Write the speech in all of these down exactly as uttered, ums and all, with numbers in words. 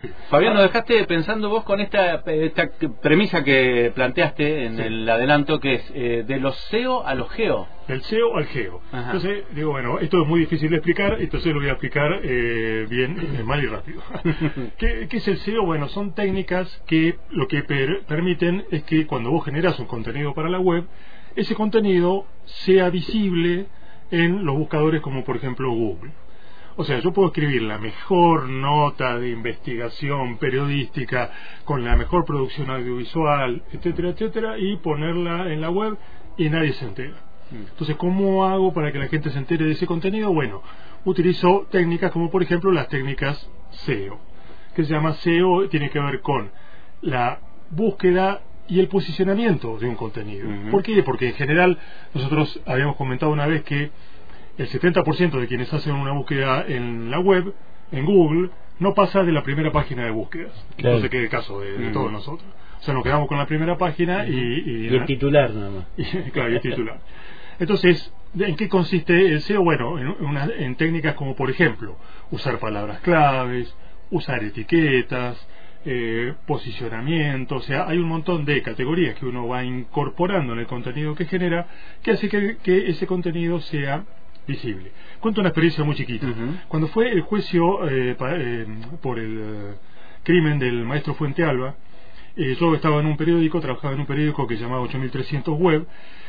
Fabián, nos dejaste pensando vos con esta, esta premisa que planteaste en sí. el adelanto, que es eh, de los S E O a los geo. Del S E O al geo. Ajá. Entonces, digo, bueno, esto es muy difícil de explicar, entonces lo voy a explicar eh, bien, eh, mal y rápido. ¿Qué, ¿Qué es el S E O? Bueno, son técnicas que lo que per permiten es que cuando vos generás un contenido para la web, ese contenido sea visible en los buscadores como por ejemplo Google. O sea, yo puedo escribir la mejor nota de investigación periodística con la mejor producción audiovisual, etcétera, etcétera, y ponerla en la web y nadie se entera. Entonces, ¿cómo hago para que la gente se entere de ese contenido? Bueno, utilizo técnicas como por ejemplo las técnicas S E O, que se llama S E O, tiene que ver con la búsqueda y el posicionamiento de un contenido. Uh-huh. ¿Por qué? Porque en general nosotros habíamos comentado una vez que el setenta por ciento de quienes hacen una búsqueda en la web, en Google, no pasa de la primera página de búsquedas. Claro. Entonces, ¿qué es el caso de, de uh-huh. todos nosotros? O sea, nos quedamos con la primera página y... Y, y el titular nada más. Y, claro, y el titular. Entonces, ¿en qué consiste el S E O? Bueno, en, una, en técnicas como, por ejemplo, usar palabras claves, usar etiquetas, eh, posicionamiento. O sea, hay un montón de categorías que uno va incorporando en el contenido que genera, que hace que, que ese contenido sea visible. Cuento una experiencia muy chiquita. Uh-huh. Cuando fue el juicio eh, pa, eh, por el eh, crimen del maestro Fuentealba, eh, yo estaba en un periódico, trabajaba en un periódico que se llamaba ocho mil trescientos Web,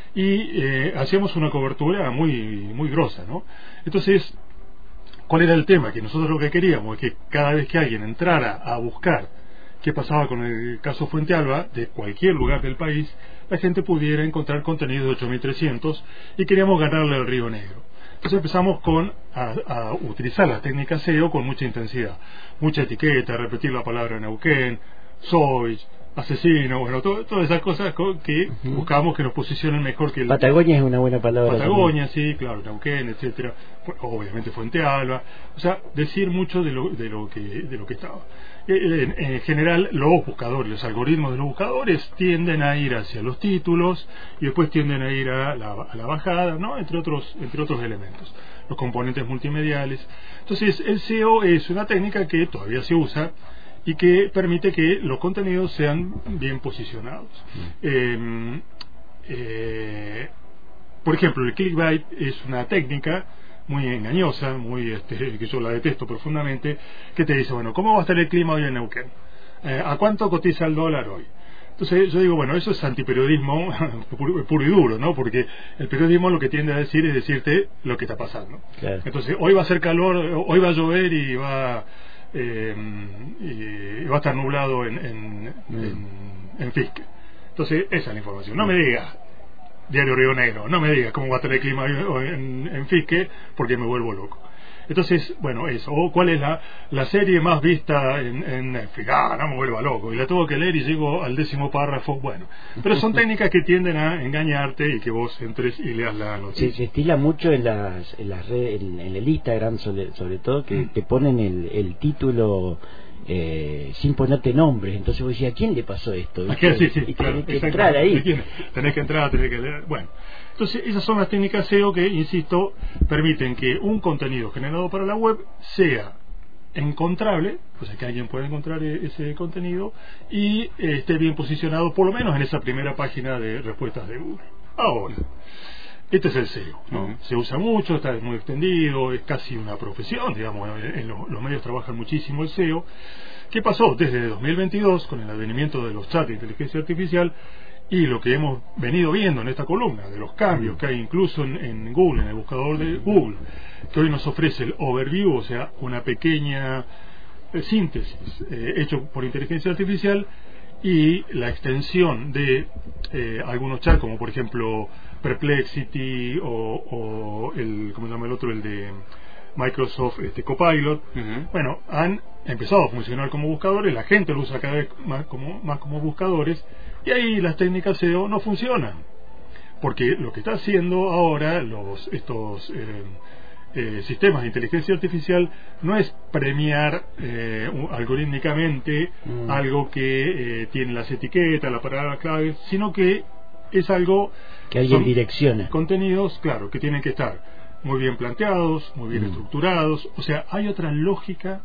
y eh, hacíamos una cobertura muy, muy grosa, ¿no? Entonces, ¿cuál era el tema? Que nosotros lo que queríamos es que cada vez que alguien entrara a buscar qué pasaba con el caso Fuentealba, de cualquier lugar del país, la gente pudiera encontrar contenido de ocho mil trescientos, y queríamos ganarle al Río Negro. Entonces empezamos con a, a utilizar las técnicas S E O con mucha intensidad, mucha etiqueta, repetir la palabra Neuquén, soy, asesino, bueno, to, todas esas cosas que uh-huh. buscábamos que nos posicionen mejor que el... Patagonia es una buena palabra. Patagonia, también. Sí, claro, Neuquén, etcétera. Obviamente Fuentealba. O sea, decir mucho de lo, de lo que de lo que estaba. En, en general, los buscadores, los algoritmos de los buscadores tienden a ir hacia los títulos y después tienden a ir a la, a la bajada, ¿no? Entre otros, entre otros elementos, los componentes multimediales. Entonces, el S E O es una técnica que todavía se usa y que permite que los contenidos sean bien posicionados. Mm. Eh, eh, por ejemplo, el clickbait es una técnica muy engañosa, muy este, que yo la detesto profundamente, que te dice, bueno, ¿cómo va a estar el clima hoy en Neuquén? Eh, ¿A cuánto cotiza el dólar hoy? Entonces yo digo, bueno, eso es antiperiodismo puro, puro y duro, ¿no? Porque el periodismo lo que tiende a decir es decirte lo que está pasando. Claro. Entonces, hoy va a hacer calor, hoy va a llover y va... Eh, y va a estar nublado en, en, mm. en, en Fisque. Entonces esa es la información. No me digas Diario Río Negro, no me digas cómo va a estar el clima en, en Fisque, porque me vuelvo loco. Entonces, bueno, eso. O cuál es la, la serie más vista en, en Netflix. Ah, no me vuelva loco. Y la tengo que leer y llego al décimo párrafo. Bueno, pero son técnicas que tienden a engañarte y que vos entres y leas la noticia. Se, se estila mucho en las, en las redes, en, en el Instagram sobre, sobre todo, que mm. te ponen el, el título eh, sin ponerte nombres. Entonces vos decís, ¿a quién le pasó esto? Sí, sí, sí, y claro, tenés que entrar ahí. Tenés que entrar, tenés que leer. Bueno. Entonces, esas son las técnicas S E O que, insisto, permiten que un contenido generado para la web sea encontrable, o sea, que alguien pueda encontrar ese contenido y eh, esté bien posicionado, por lo menos en esa primera página de respuestas de Google. Ahora, este es el S E O, ¿no? Uh-huh. Se usa mucho, está muy extendido, es casi una profesión, digamos, en los, los medios trabajan muchísimo el S E O. ¿Qué pasó? Desde dos mil veintidós, con el advenimiento de los chats de inteligencia artificial, y lo que hemos venido viendo en esta columna, de los cambios que hay incluso en, en Google, en el buscador de Google, que hoy nos ofrece el overview, o sea, una pequeña eh, síntesis eh, hecho por inteligencia artificial, y la extensión de eh, algunos chats, como por ejemplo Perplexity o, o el, ¿cómo se llama el otro? El de Microsoft este, Copilot. Uh-huh. Bueno, han empezado a funcionar como buscadores, la gente lo usa cada vez más como, más como buscadores, y ahí las técnicas S E O no funcionan, porque lo que está haciendo ahora los estos eh, eh, sistemas de inteligencia artificial no es premiar eh, algorítmicamente mm. algo que eh, tiene las etiquetas, la palabra clave, sino que es algo que alguien direcciona. Contenidos, claro, que tienen que estar muy bien planteados, muy bien mm. estructurados, o sea, hay otra lógica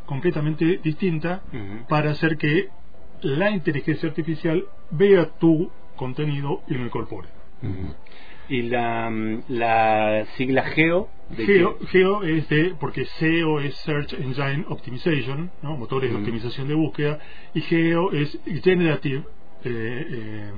completamente distinta Uh-huh. para hacer que la inteligencia artificial vea tu contenido y lo incorpore. Uh-huh. Y la, la sigla GEO, ¿de Geo, qué? Geo es de, porque S E O es Search Engine Optimization, ¿no? Motores Uh-huh. de optimización de búsqueda, y Geo es Generative eh, eh,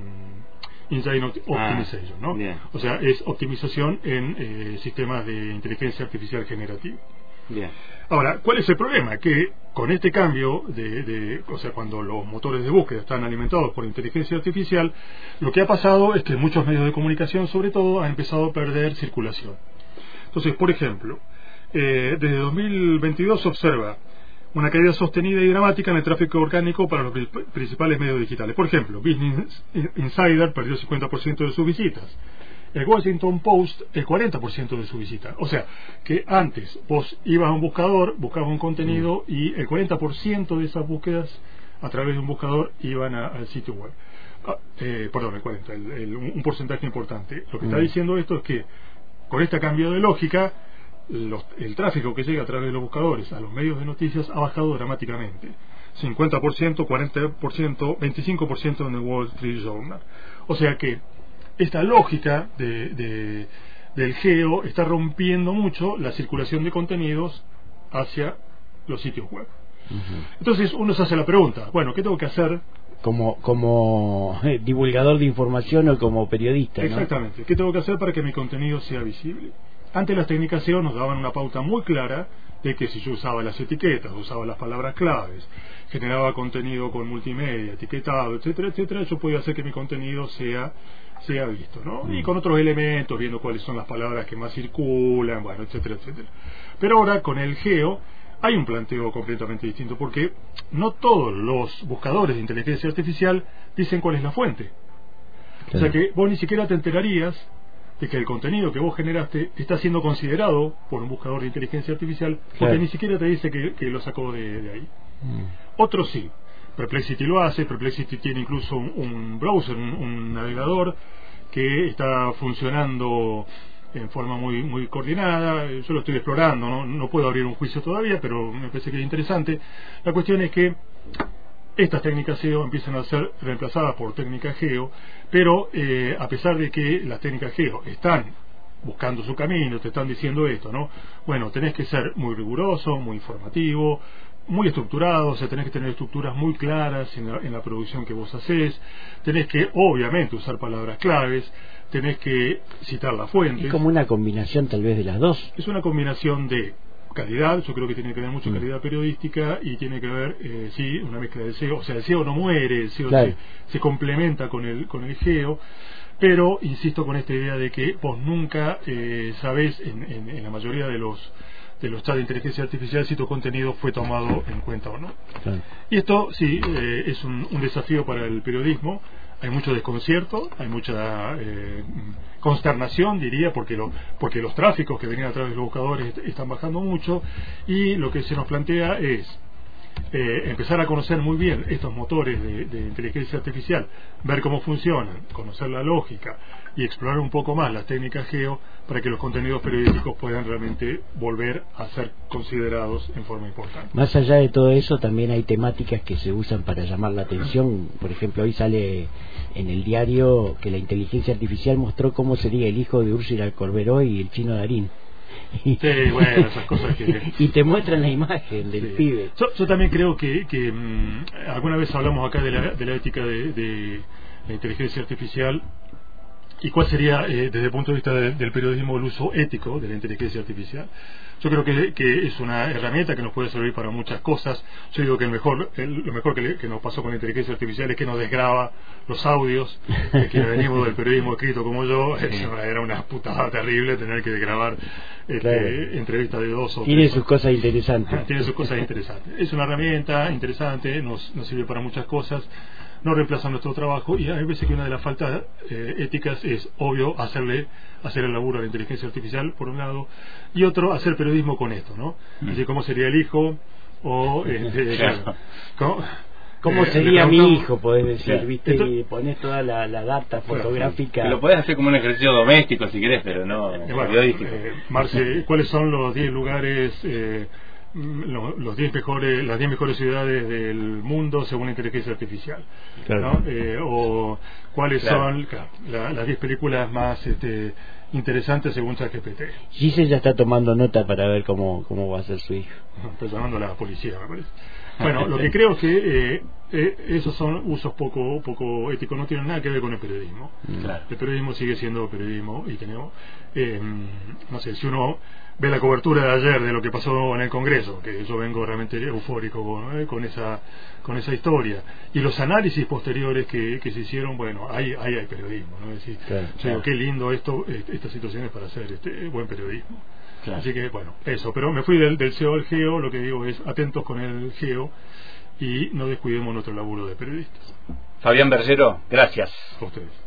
Engine Optimization, ah, ¿no? Bien. O sea, es optimización en eh, sistemas de inteligencia artificial generativa. Bien. Ahora, ¿cuál es el problema? Que con este cambio de, de, o sea, cuando los motores de búsqueda están alimentados por inteligencia artificial, lo que ha pasado es que muchos medios de comunicación, sobre todo, han empezado a perder circulación. Entonces, por ejemplo, eh, desde dos mil veintidós se observa una caída sostenida y dramática en el tráfico orgánico para los principales medios digitales. Por ejemplo, Business Insider perdió cincuenta por ciento de sus visitas. El Washington Post el cuarenta por ciento de su visita. O sea, que antes vos ibas a un buscador, buscabas un contenido y el cuarenta por ciento de esas búsquedas a través de un buscador iban a, al sitio web. Ah, eh, perdón, el cuarenta, el, el, un porcentaje importante. Lo que está diciendo esto es que con este cambio de lógica, los, el tráfico que llega a través de los buscadores a los medios de noticias ha bajado dramáticamente. cincuenta por ciento, cuarenta por ciento, veinticinco por ciento en el Wall Street Journal. O sea que esta lógica de, de, del geo está rompiendo mucho la circulación de contenidos hacia los sitios web. Uh-huh. Entonces uno se hace la pregunta, bueno, ¿qué tengo que hacer? Como, como eh, divulgador de información o como periodista, ¿no? Exactamente, ¿qué tengo que hacer para que mi contenido sea visible? Antes las técnicas S E O nos daban una pauta muy clara de que si yo usaba las etiquetas, usaba las palabras claves, generaba contenido con multimedia, etiquetado, etcétera, etcétera, yo podía hacer que mi contenido sea sea visto, ¿no? Mm. Y con otros elementos, viendo cuáles son las palabras que más circulan, bueno, etcétera, etcétera. Pero ahora con el geo hay un planteo completamente distinto, porque no todos los buscadores de inteligencia artificial dicen cuál es la fuente. Claro. O sea que vos ni siquiera te enterarías de que el contenido que vos generaste está siendo considerado por un buscador de inteligencia artificial, porque claro, ni siquiera te dice que, que lo sacó de, de ahí. Mm. Otros sí. Perplexity lo hace. Perplexity tiene incluso un, un browser, un, un navegador que está funcionando en forma muy muy coordinada. Yo lo estoy explorando, no, no puedo abrir un juicio todavía, pero me parece que es interesante. La cuestión es que estas técnicas S E O empiezan a ser reemplazadas por técnicas geo, pero eh, a pesar de que las técnicas geo están buscando su camino, te están diciendo esto, ¿no? Bueno, tenés que ser muy riguroso, muy informativo, muy estructurado, o sea, tenés que tener estructuras muy claras en la, en la producción que vos hacés, tenés que, obviamente, usar palabras claves, tenés que citar la fuente. Es como una combinación tal vez de las dos. Es una combinación de calidad, yo creo que tiene que ver mucho mm. calidad periodística, y tiene que ver, eh, sí, una mezcla de S E O, o sea, el S E O no muere, el S E O claro, se, se complementa con el, con el geo, pero insisto con esta idea de que vos nunca eh, sabés en, en, en la mayoría de los de los chats de inteligencia artificial si tu contenido fue tomado en cuenta o no. Claro. Y esto sí eh, es un, un desafío para el periodismo. Hay mucho desconcierto, hay mucha eh, consternación, diría, porque, lo, porque los tráficos que venían a través de los buscadores están bajando mucho, y lo que se nos plantea es eh, empezar a conocer muy bien estos motores de, de inteligencia artificial, ver cómo funcionan, conocer la lógica y explorar un poco más las técnicas geo para que los contenidos periodísticos puedan realmente volver a ser considerados en forma importante. Más allá de todo eso, también hay temáticas que se usan para llamar la atención. Por ejemplo, hoy sale en el diario que la inteligencia artificial mostró cómo sería el hijo de Úrsula Corberó y el chino Darín. Sí, bueno, esas cosas que... y te muestran la imagen del sí. pibe. Yo, yo también creo que, que mmm, alguna vez hablamos acá de la, de la ética de, de la inteligencia artificial, y cuál sería, eh, desde el punto de vista de, del periodismo, el uso ético de la inteligencia artificial. Yo creo que, que es una herramienta que nos puede servir para muchas cosas. Yo digo que el mejor, el, lo mejor que, le, que nos pasó con la inteligencia artificial es que nos desgraba los audios, de que venimos del periodismo escrito como yo. Era una putada terrible tener que grabar este, claro, entrevistas de dos o tiene tres. sus cosas interesantes. Tiene sus cosas interesantes. Es una herramienta interesante, nos, nos sirve para muchas cosas. No reemplaza nuestro trabajo, y hay veces que una de las faltas eh, éticas es, obvio, hacerle hacer el laburo a la inteligencia artificial, por un lado, y otro, hacer periodismo con esto, ¿no? Mm. Es decir, ¿cómo sería el hijo? O, eh, de, claro. ¿cómo, ¿Cómo eh, sería mi hijo? Podés decir, claro, ¿viste? Esto, y pones toda la, la data fotográfica. Lo podés hacer como un ejercicio doméstico, si querés, pero no eh, bueno, periodístico. Eh, Marce, ¿cuáles son los diez lugares... Eh, lo, los diez mejores, las diez mejores ciudades del mundo según la inteligencia artificial, claro. ¿no? Eh, o cuáles claro. son claro, la, las diez películas más este, interesantes según ChatGPT. Giselle ya está tomando nota para ver cómo, cómo va a ser su hijo. Está llamando a la policía, me parece. Bueno, lo que creo es que eh, eh, esos son usos poco poco éticos, no tienen nada que ver con el periodismo. Claro. El periodismo sigue siendo periodismo y tenemos, eh, no sé, si uno ve la cobertura de ayer de lo que pasó en el Congreso, que yo vengo realmente eufórico con, eh, con esa con esa historia, y los análisis posteriores que, que se hicieron, bueno, ahí, ahí hay periodismo, ¿no? Es decir, claro, yo digo, qué lindo esto, estas situaciones para hacer este buen periodismo. Claro. Así que, bueno, eso. Pero me fui del, del S E O al Geo. Lo que digo es, atentos con el Geo y no descuidemos nuestro laburo de periodistas. Fabián Bergero, gracias. A ustedes.